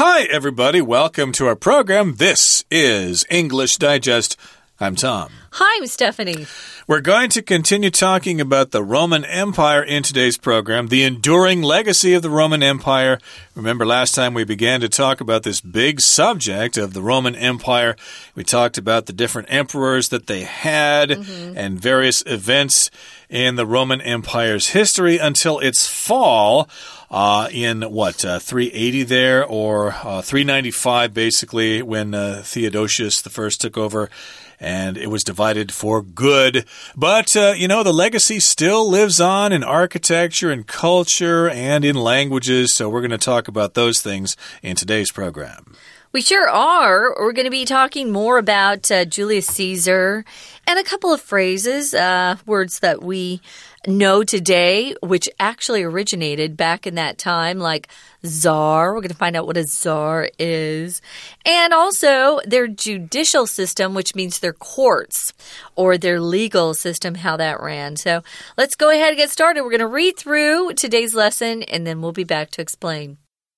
Hi, everybody. Welcome to our program. This is English Digest. I'm Tom. Hi, I'm Stephanie. We're going to continue talking about the Roman Empire in today's program, the enduring legacy of the Roman Empire. Remember last time we began to talk about this big subject of the Roman Empire. We talked about the different emperors that they had and various events in the Roman Empire's history until its fall in 380 there, or 395 basically, when Theodosius I took over. And it was divided for good. But, the legacy still lives on in architecture and culture and in languages. So we're going to talk about those things in today's program. We sure are. We're going to be talking more about Julius Caesar and a couple of phrases, words that we know today, which actually originated back in that time, like czar. We're going to find out what a czar is. And also their judicial system, which means their courts, or their legal system, how that ran. So let's go ahead and get started. We're going to read through today's lesson, and then we'll be back to explain.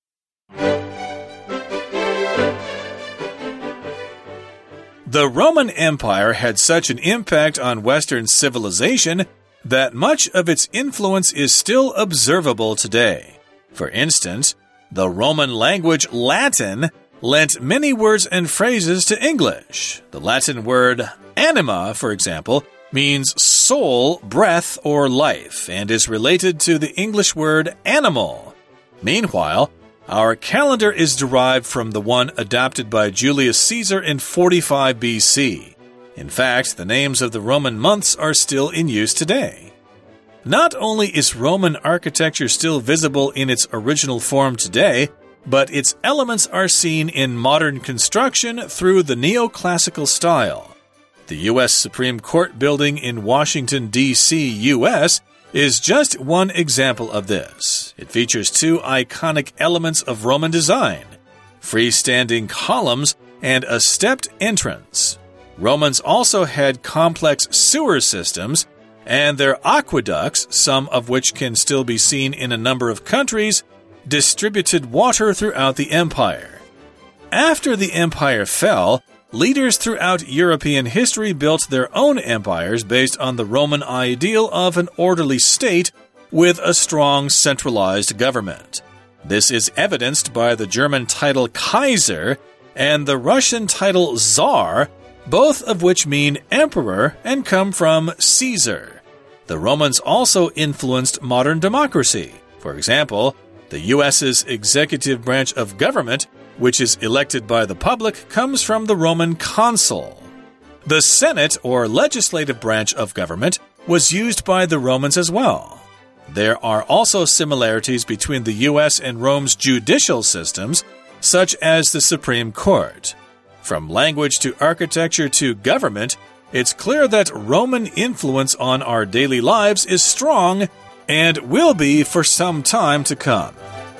The Roman Empire had such an impact on Western civilization that much of its influence is still observable today. For instance, the Roman language Latin lent many words and phrases to English. The Latin word anima, for example, means soul, breath, or life, and is related to the English word animal. Meanwhile, our calendar is derived from the one adopted by Julius Caesar in 45 BC. In fact, the names of the Roman months are still in use today. Not only is Roman architecture still visible in its original form today, but its elements are seen in modern construction through the neoclassical style. The U.S. Supreme Court building in Washington, D.C., U.S., is just one example of this. It features two iconic elements of Roman design: freestanding columns and a stepped entrance. Romans also had complex sewer systems, and their aqueducts, some of which can still be seen in a number of countries, distributed water throughout the empire. After the empire fell, leaders throughout European history built their own empires based on the Roman ideal of an orderly state with a strong centralized government. This is evidenced by the German title Kaiser and the Russian title Tsar, both of which mean emperor and come from Caesar. The Romans also influenced modern democracy. For example, the U.S.'s executive branch of government, which is elected by the public, comes from the Roman consul. The Senate, or legislative branch of government, was used by the Romans as well. There are also similarities between the U.S. and Rome's judicial systems, such as the Supreme Court. From language to architecture to government, it's clear that Roman influence on our daily lives is strong and will be for some time to come.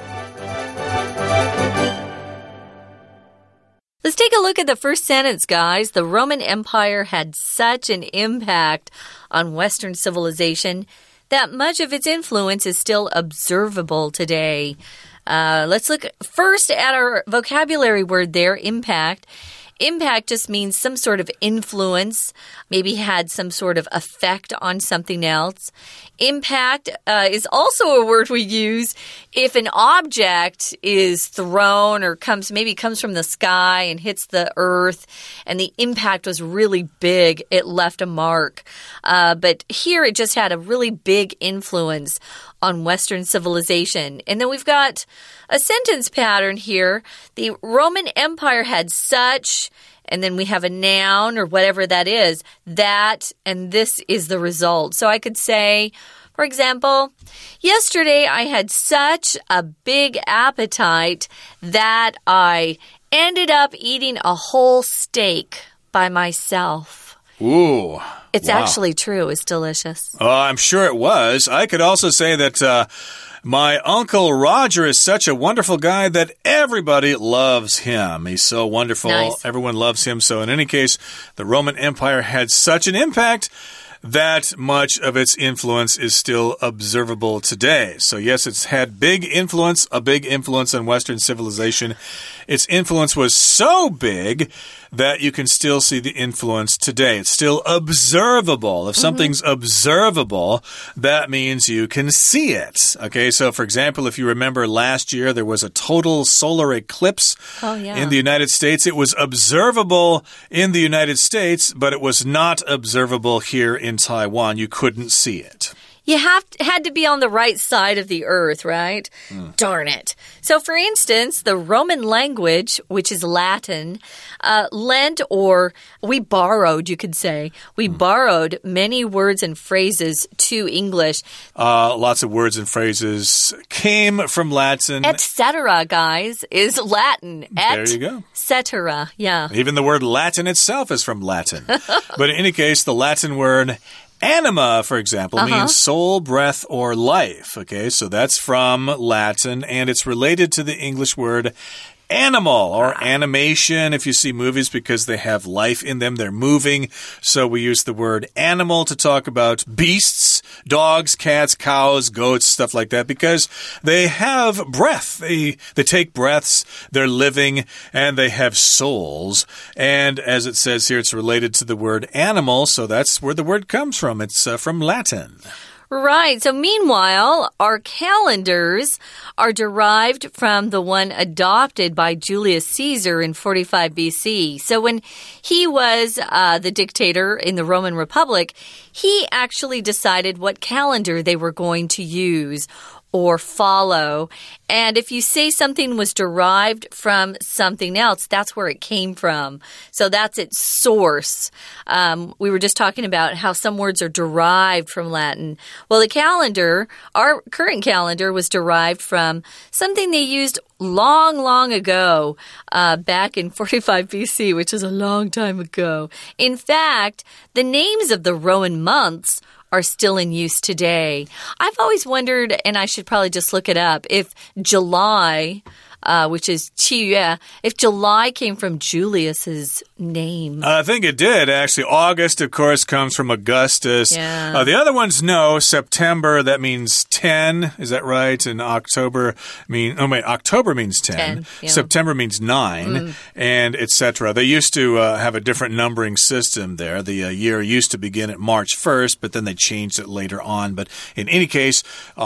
Let's take a look at the first sentence, guys. The Roman Empire had such an impact on Western civilization that much of its influence is still observable today. Let's look first at our vocabulary word there, impact. Impact just means some sort of influence, maybe had some sort of effect on something else. Impact is also a word we use if an object is thrown or comes from the sky and hits the earth, and the impact was really big. It left a mark. But here it just had a really big influence on Western civilization. And then we've got a sentence pattern here. The Roman Empire had such, and then we have a noun or whatever that is, that, and this is the result. So I could say, for example, yesterday I had such a big appetite that I ended up eating a whole steak by myself. Ooh. It's actually true. It's delicious. I'm sure it was. I could also say that my Uncle Roger is such a wonderful guy that everybody loves him. He's so wonderful. Nice. Everyone loves him. So in any case, the Roman Empire had such an impact that much of its influence is still observable today. So yes, it's had a big influence on Western civilization. Its influence was so big that you can still see the influence today. It's still observable. If something's observable, that means you can see it. Okay, so for example, if you remember last year, there was a total solar eclipse in the United States. It was observable in the United States, but it was not observable here in Taiwan. You couldn't see it. You had to be on the right side of the earth, right? Darn it. So, for instance, the Roman language, which is Latin, lent or we borrowed, you could say. We borrowed many words and phrases to English. Lots of words and phrases came from Latin. Etc., guys, is Latin. There you go. Etc., yeah. Even the word Latin itself is from Latin. But in any case, the Latin word anima, for example, means soul, breath, or life. Okay, so that's from Latin, and it's related to the English word animal or animation if you see movies because they have life in them. They're moving. So we use the word animal to talk about beasts, dogs, cats, cows, goats, stuff like that because they have breath. They take breaths. They're living and they have souls. And as it says here, it's related to the word animal. So that's where the word comes from. It's from Latin. Right. So meanwhile, our calendars are derived from the one adopted by Julius Caesar in 45 BC. So when he was the dictator in the Roman Republic, he actually decided what calendar they were going to use or follow. And if you say something was derived from something else, that's where it came from. So that's its source. We were just talking about how some words are derived from Latin. Well, the calendar, our current calendar, was derived from something they used long, long ago, back in 45 BC, which is a long time ago. In fact, the names of the Roman months are still in use today. I've always wondered, and I should probably just look it up, if July, which is 7月, if July came from Julius's name. I think it did, actually. August, of course, comes from Augustus. Yeah. The other ones, no. September, that means 10. Is that right? And October October means 10. Yeah. September means 9, and etc. They used to have a different numbering system there. The year used to begin at March 1st, but then they changed it later on. But in any case,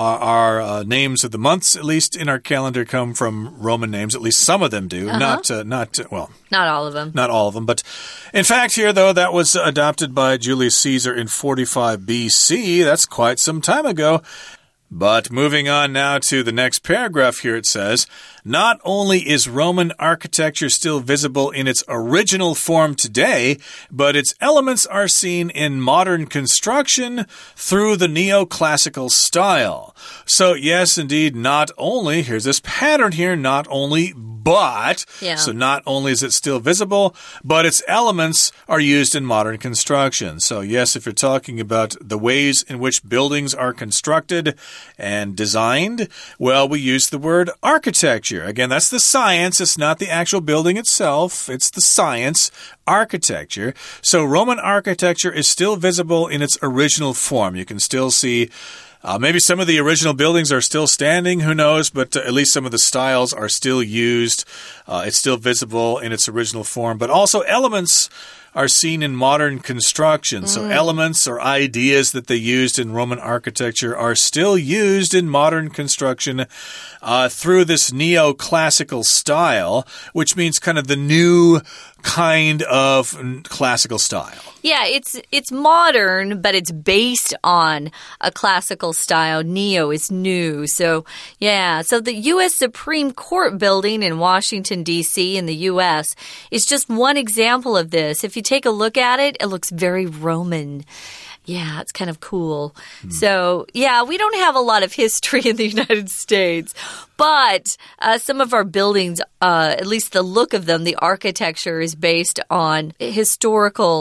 our names of the months, at least in our calendar, come from Roman names. At least some of them do. Not all of them. Not all of them. But in fact, here, though, that was adopted by Julius Caesar in 45 BC. That's quite some time ago. But moving on now to the next paragraph here, it says, not only is Roman architecture still visible in its original form today, but its elements are seen in modern construction through the neoclassical style. So yes, indeed, not only, here's this pattern here, not only, but, so not only is it still visible, but its elements are used in modern construction. So yes, if you're talking about the ways in which buildings are constructed and designed, well, we use the word architecture. Again, that's the science. It's not the actual building itself. It's the science, architecture. So Roman architecture is still visible in its original form. You can still see maybe some of the original buildings are still standing, who knows, but at least some of the styles are still used. It's still visible in its original form, but also elements are seen in modern construction. So elements or ideas that they used in Roman architecture are still used in modern construction through this neoclassical style, which means kind of the new kind of classical style. Yeah, it's modern, but it's based on a classical style. Neo is new. So, yeah. So the U.S. Supreme Court building in Washington, D.C. in the U.S. is just one example of this. If you take a look at it, it looks very Roman. Yeah, it's kind of cool. So, yeah, we don't have a lot of history in the United States, but some of our buildings, at least the look of them, the architecture is based on historical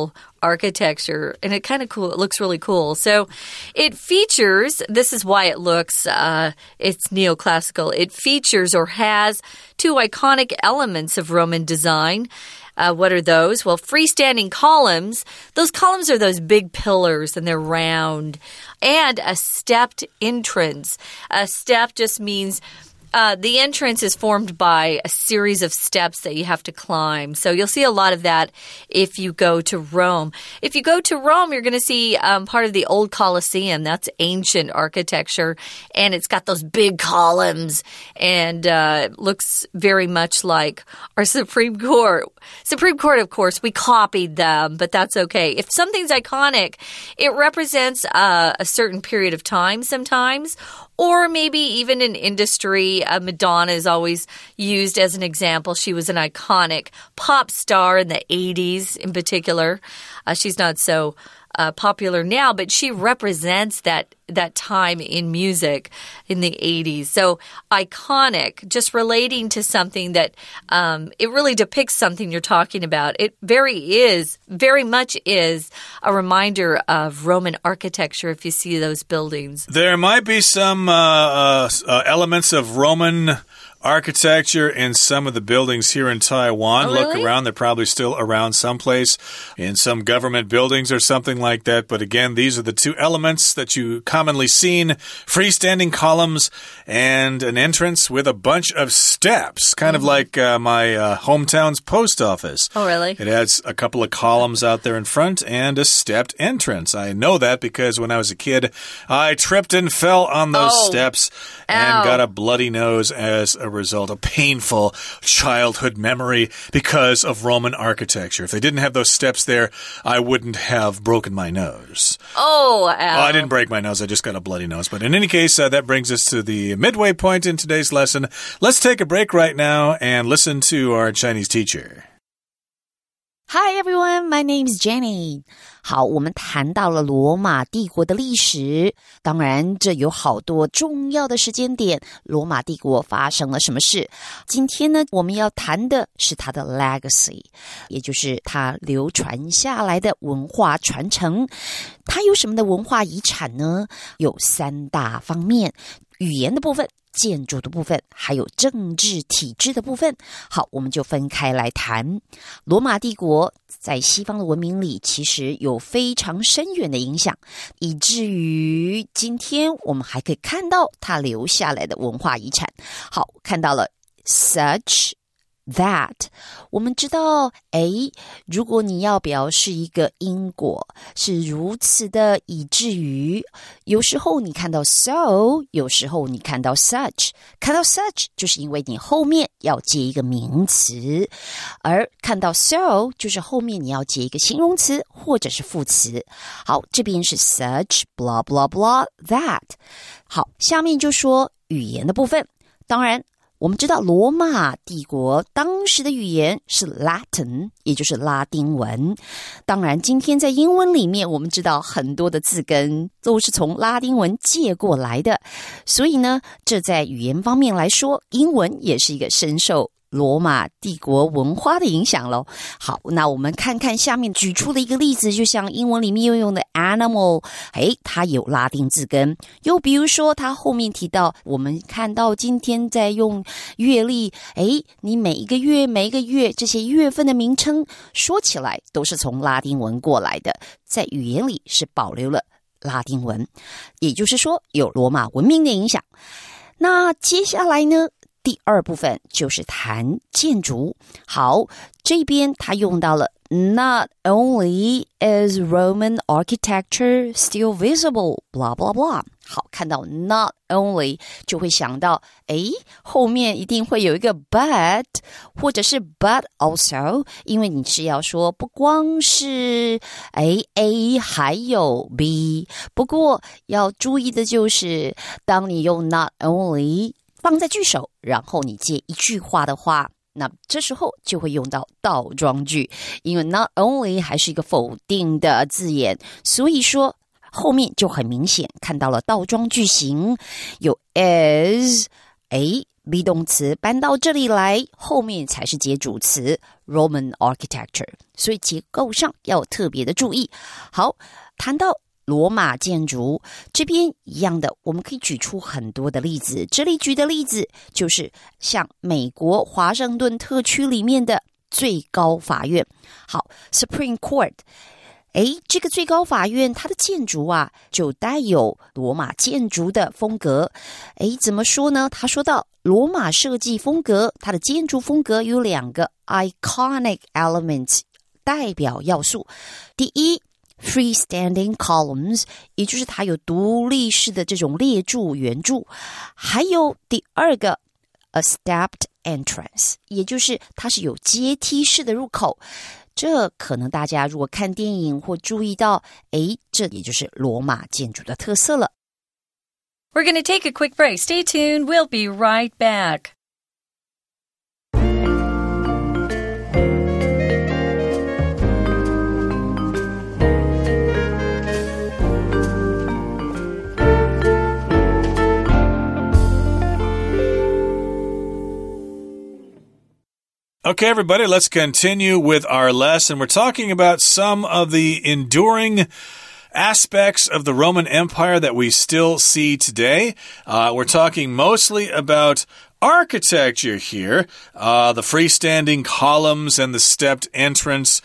architecture, and it kind of cool. It looks really cool. So it features, this is why it looks, it's neoclassical. It features or has two iconic elements of Roman design. What are those? Well, freestanding columns. Those columns are those big pillars, and they're round. And a stepped entrance. A step just means the entrance is formed by a series of steps that you have to climb. So you'll see a lot of that if you go to Rome. If you go to Rome, you're going to see part of the old Colosseum. That's ancient architecture, and it's got those big columns, and looks very much like our Supreme Court. Supreme Court, of course, we copied them, but that's okay. If something's iconic, it represents a certain period of time sometimes, or maybe even an industry. Madonna is always used as an example. She was an iconic pop star in the 80s in particular. She's not so popular now, but she represents that time in music in the 80s. So iconic, just relating to something that it really depicts something you're talking about. It very much is a reminder of Roman architecture if you see those buildings. There might be some elements of Roman architecture in some of the buildings here in Taiwan. Oh, really? Look around. They're probably still around someplace in some government buildings or something like that. But again, these are the two elements that you commonly seen. Freestanding columns and an entrance with a bunch of steps, kind of like my hometown's post office. Oh, really? It has a couple of columns out there in front and a stepped entrance. I know that because when I was a kid, I tripped and fell on those steps and got a bloody nose as a result, a painful childhood memory because of Roman architecture. If they didn't have those steps there, I wouldn't have broken my nose. Oh, I didn't break my nose. I just got a bloody nose. But in any case, that brings us to the midway point in today's lesson. Let's take a break right now and listen to our Chinese teacher. Hi everyone, my name is Jenny. 好，我们谈到了罗马帝国的历史，当然这有好多重要的时间点，罗马帝国发生了什么事。今天呢，我们要谈的是它的 legacy， 也就是它流传下来的文化传承。它有什么的文化遗产呢？有三大方面，语言的部分，建筑的部分，还有政治体制的部分。好，我们就分开来谈。罗马帝国在西方的文明里其实有非常深远的影响，以至于今天我们还可以看到它留下来的文化遗产。好，看到了 such that， 我们知道如果你要表示一个因果是如此的，以至于有时候你看到 so， 有时候你看到 such， 看到 such 就是因为你后面要接一个名词，而看到 so 就是后面你要接一个形容词或者是副词。好，这边是 such blah blah blah that。 好，下面就说语言的部分。当然我们知道罗马帝国当时的语言是 Latin， 也就是拉丁文。当然今天在英文里面我们知道很多的字根都是从拉丁文借过来的，所以呢，这在语言方面来说，英文也是一个深受罗马帝国文化的影响咯。好，那我们看看下面举出的一个例子，就像英文里面用的 animal， 它有拉丁字根。又比如说它后面提到，我们看到今天在用月历，你每一个月这些月份的名称说起来都是从拉丁文过来的，在语言里是保留了拉丁文，也就是说有罗马文明的影响。那接下来呢，第二部分就是谈建筑。好，这边他用到了 Not only is Roman architecture still visible blah blah blah。 好，看到 not only 就会想到后面一定会有一个 but 或者是 but also， 因为你是要说不光是A 还有 B。 不过要注意的就是当你用 not only放在句首，然后你接一句话的话，那这时候就会用到倒装句，因为 not only 还是一个否定的字眼，所以说后面就很明显看到了倒装句型，有 is be 动词搬到这里来，后面才是接主词 Roman architecture， 所以结构上要特别的注意。好，谈到罗马建筑，这边一样的，我们可以举出很多的例子。这里举的例子就是像美国华盛顿特区里面的最高法院。好 ，Supreme Court。这个最高法院它的建筑啊，就带有罗马建筑的风格。怎么说呢？他说到罗马设计风格，它的建筑风格有2个 iconic elements 代表要素。第一 freestanding columns， 也就是它有独立式的这种列柱圆柱。还有第2个 a stepped entrance， 也就是它是有阶梯式的入口。这可能大家如果看电影或注意到，这也就是罗马建筑的特色了。 We're going to take a quick break. Stay tuned. We'll be right back. Okay, everybody, let's continue with our lesson. We're talking about some of the enduring aspects of the Roman Empire that we still see today. We're talking mostly about architecture here, the freestanding columns and the stepped entrance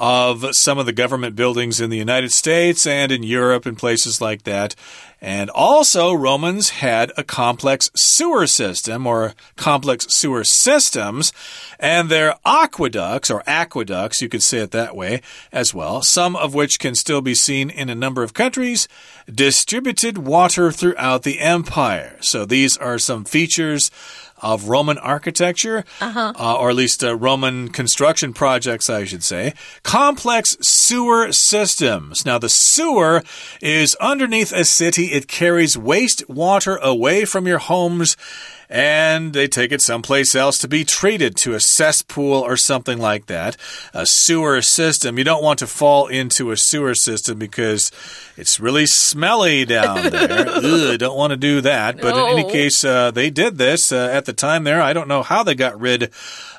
of some of the government buildings in the United States and in Europe and places like that. And also, Romans had a complex sewer system or complex sewer systems, and their aqueducts, or aqueducts, you could say it that way as well, some of which can still be seen in a number of countries, distributed water throughout the empire. So these are some features of Roman architecture, or at least Roman construction projects, I should say. Complex sewer systems. Now, the sewer is underneath a city. It carries wastewater away from your homes, and they take it someplace else to be treated, to a cesspool or something like that. A sewer system. You don't want to fall into a sewer system because it's really smelly down there. Ugh, don't want to do that. But in any case, they did this at the time there. I don't know how they got rid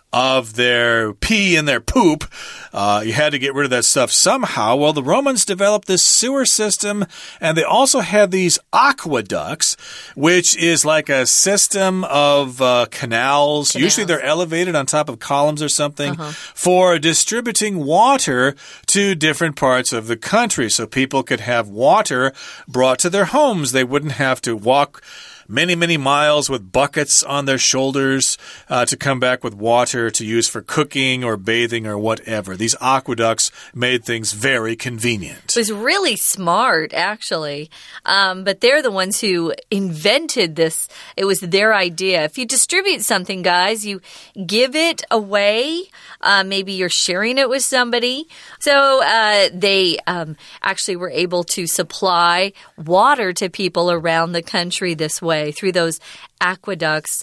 of their pee and their poop. You had to get rid of that stuff somehow. Well, the Romans developed this sewer system, and they also had these aqueducts, which is like a system of canals. Usually they're elevated on top of columns or something for distributing water to different parts of the country so people could have water brought to their homes. They wouldn't have to walk many miles with buckets on their shoulders to come back with water to use for cooking or bathing or whatever. These aqueducts made things very convenient. It was really smart, actually. But they're the ones who invented this. It was their idea. If you distribute something, guys, you give it away. Maybe you're sharing it with somebody. So they actually were able to supply water to people around the country this way through those aqueducts.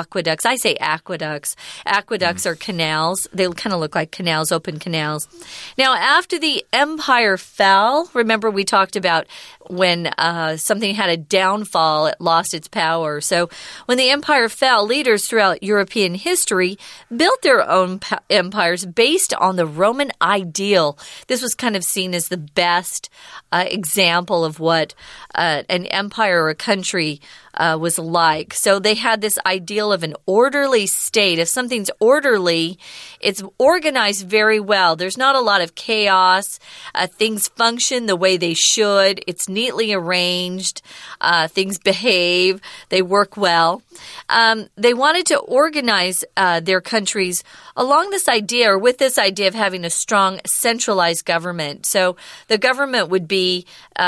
I say aqueducts. Aqueducts are canals. They kind of look like canals, open canals. Now, after the empire fell, remember we talked about when something had a downfall, it lost its power. So when the empire fell, leaders throughout European history built their own empires based on the Roman ideal. This was kind of seen as the best example of what an empire or a country was like. So they had this ideal of an orderly state. If something's orderly, it's organized very well. There's not a lot of chaos. Things function the way they should. It's neatly arranged. Things behave. They work well. They wanted to organize their countries along this idea, or with this idea of having a strong centralized government. So the government would be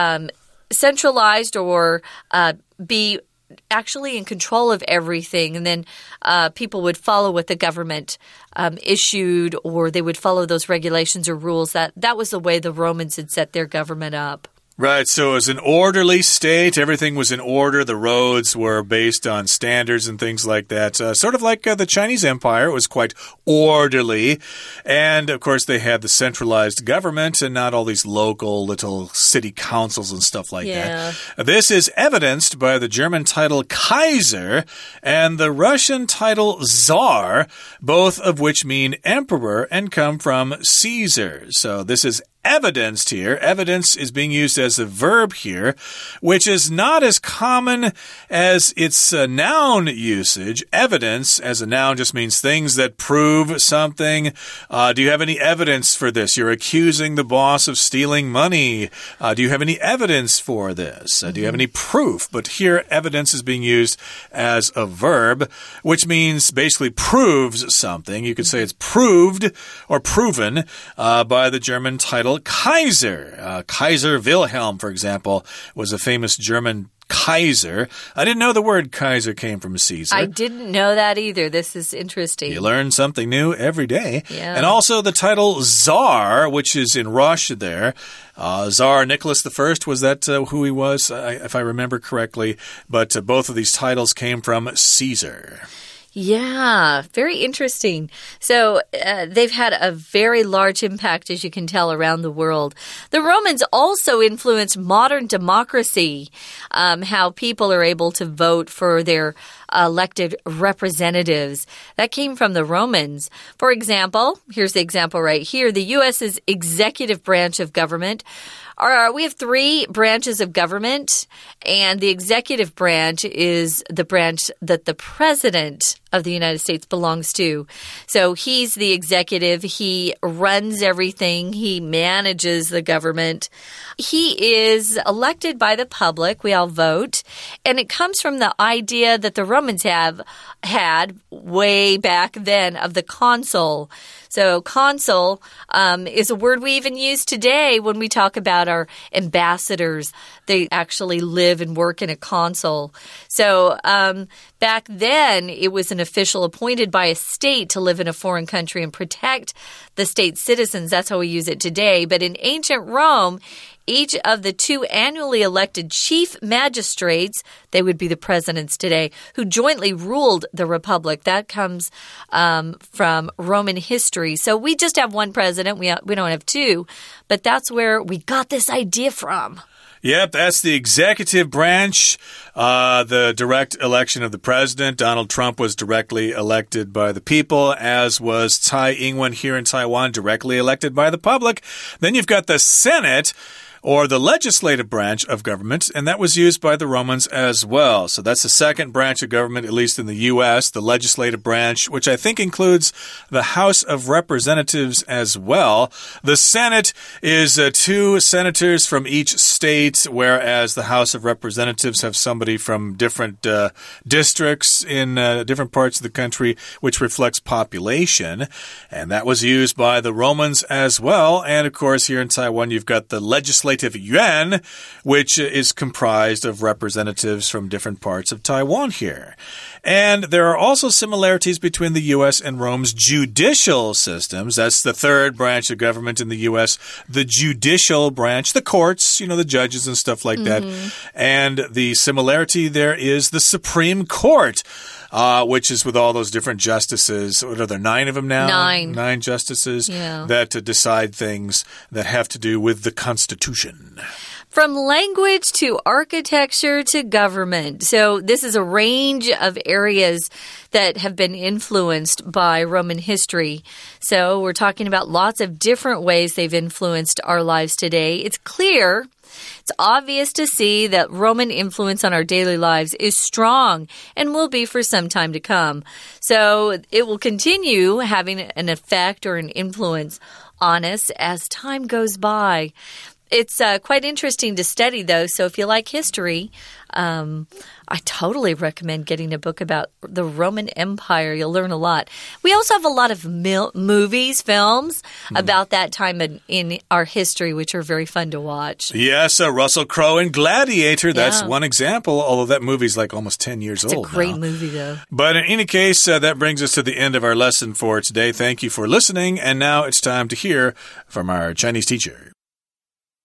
centralized or be actually in control of everything, and then people would follow what the government issued, or they would follow those regulations or rules. That was the way the Romans had set their government up. Right, so it was an orderly state. Everything was in order. The roads were based on standards and things like that. Sort of like the Chinese Empire. It was quite orderly. And, of course, they had the centralized government and not all these local little city councils and stuff like that. This is evidenced by the German title Kaiser and the Russian title Tsar, both of which mean emperor and come from Caesar. So this is evidenced here. Evidence is being used as a verb here, which is not as common as its noun usage. Evidence as a noun just means things that prove something. Do you have any evidence for this? You're accusing the boss of stealing money. Do you have any evidence for this? Do you have any proof? But here, evidence is being used as a verb, which means basically proves something. You could say it's proved or proven by the German title Kaiser. Kaiser Wilhelm, for example, was a famous German Kaiser. I didn't know the word Kaiser came from Caesar. I didn't know that either. This is interesting. You learn something new every day. Yeah. And also the title Tsar, which is in Russia there. Tsar Nicholas I, was that who he was, if I remember correctly? But both of these titles came from Caesar. Yeah, very interesting. So they've had a very large impact, as you can tell, around the world. The Romans also influenced modern democracy, how people are able to vote for their elected representatives. That came from the Romans. For example, here's the example right here. The U.S.'s executive branch of government. We have 3 branches of government, and the executive branch is the branch that the president of the United States belongs to. So he's the executive. He runs everything. He manages the government. He is elected by the public. We all vote. And it comes from the idea that the Romans have had way back then of the consul. So consul is a word we even use today when we talk about our ambassadors. They actually live and work in a consul. So back then, it was an official appointed by a state to live in a foreign country and protect the state's citizens. That's how we use it today. But in ancient Rome, each of the 2 annually elected chief magistrates, they would be the presidents today, who jointly ruled the republic. That comes from Roman history. So we just have one president. We don't have 2. But that's where we got this idea from. Yep, that's the executive branch, the direct election of the president. Donald Trump was directly elected by the people, as was Tsai Ing-wen here in Taiwan, directly elected by the public. Then you've got the Senate, or the legislative branch of government, and that was used by the Romans as well. So that's the second branch of government, at least in the U.S., the legislative branch, which I think includes the House of Representatives as well. The Senate is 2 senators from each state, whereas the House of Representatives have somebody from different districts in different parts of the country, which reflects population. And that was used by the Romans as well. And, of course, here in Taiwan, you've got the legislative yuan, which is comprised of representatives from different parts of Taiwan here. And there are also similarities between the U.S. and Rome's judicial systems. That's the third branch of government in the U.S., the judicial branch, the courts, the judges and stuff like that. And the similarity there is the Supreme Court, which is with all those different justices. What are there, 9 of them now? 9. 9 justices that decide things that have to do with the Constitution. From language to architecture to government. So this is a range of areas that have been influenced by Roman history. So we're talking about lots of different ways they've influenced our lives today. It's clear, it's obvious to see that Roman influence on our daily lives is strong and will be for some time to come. So it will continue having an effect or an influence on us as time goes by. It's quite interesting to study, though, so if you like history, I totally recommend getting a book about the Roman Empire. You'll learn a lot. We also have a lot of movies, films about that time in our history, which are very fun to watch. Yes, Russell Crowe in Gladiator, that's one example, although that movie's like almost 10 years old now. It's a great movie, though. But in any case, that brings us to the end of our lesson for today. Thank you for listening, and now it's time to hear from our Chinese teacher.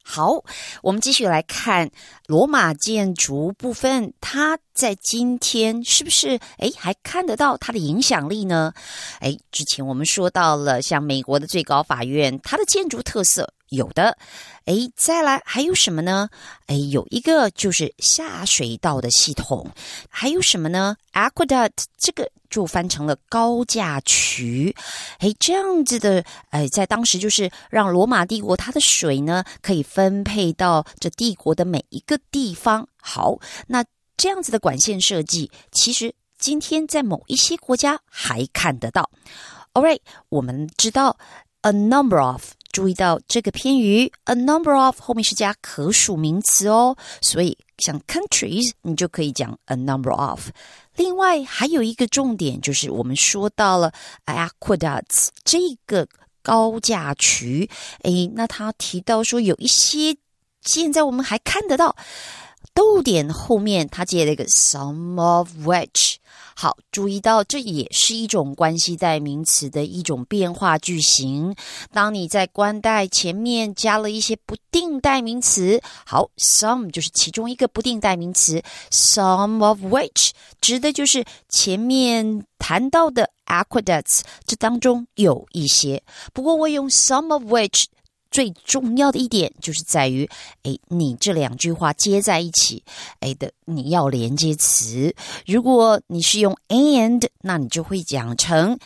好，我们继续来看罗马建筑部分，它在今天是不是还看得到它的影响力呢？之前我们说到了像美国的最高法院，它的建筑特色有的。再来还有什么呢？有一个就是下水道的系统，还有什么呢？ Aqueduct 这个就翻成了高架渠。这样子的在当时就是让罗马帝国它的水呢可以分配到这帝国的每一个地方。好，那这样子的管线设计其实今天在某一些国家还看得到。 Alright， 我们知道 a number of，注意到这个偏语 a number of 后面是加可数名词哦，所以像 countries 你就可以讲 a number of。 另外还有一个重点就是我们说到了 aqueducts 这个高架渠，那他提到说有一些现在我们还看得到，逗点后面他接了一个 some of which。 好，注意到这也是一种关系代名词的一种变化句型。当你在关代前面加了一些不定代名词，好 some 就是其中一个不定代名词， some of which 指的就是前面谈到的 aqueducts 这当中有一些。不过我用 some of which最重要的一点就是在于你这两句话接在一起你要连接词。如果你是用 and， 那你就会讲成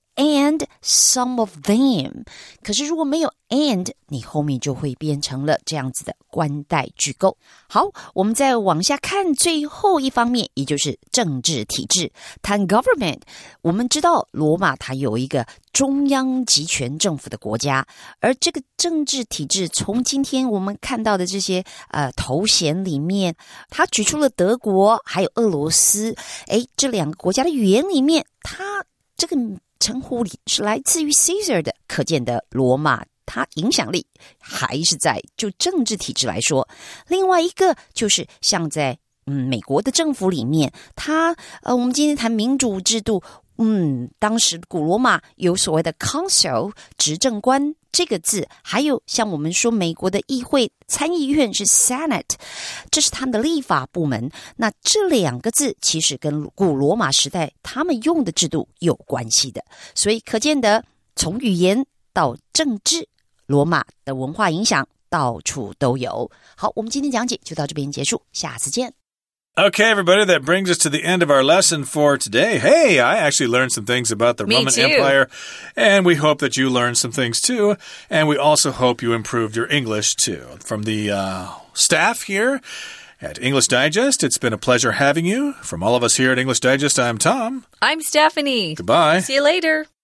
and some of them， 可是如果没有 and， 你后面就会变成了这样子的关代句构。好，我们再往下看最后一方面，也就是政治体制。谈 government， 我们知道罗马它有一个中央集权政府的国家，而这个政治体制从今天我们看到的这些头衔里面，它举出了德国还有俄罗斯，这两个国家的语言里面，它这个称呼里是来自于 Caesar 的，可见的罗马它影响力还是在就政治体制来说。另外一个就是像在美国的政府里面，它我们今天谈民主制度，当时古罗马有所谓的 consul 执政官这个字，还有像我们说美国的议会参议院是 Senate， 这是他们的立法部门。那这两个字其实跟古罗马时代他们用的制度有关系的，所以可见的从语言到政治，罗马的文化影响到处都有。好，我们今天讲解就到这边结束，下次见。 Okay, everybody, that brings us to the end of our lesson for today. Hey, I actually learned some things about the Roman Empire, and we hope that you learned some things too, and we also hope you improved your English too. From the staff here at English Digest, it's been a pleasure having you. From all of us here at English Digest, I'm Tom. I'm Stephanie. Goodbye. See you later.